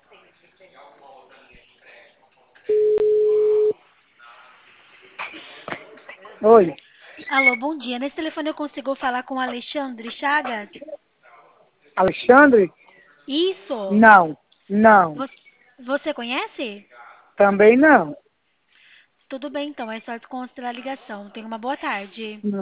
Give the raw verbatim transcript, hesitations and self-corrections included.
Oi, Alô, bom dia. Nesse telefone eu consigo falar com o Alexandre Chagas? Alexandre? Isso. Não, não, Você, você conhece? também não. Tudo bem, então. É só desconsiderar a ligação. Tenha uma boa tarde.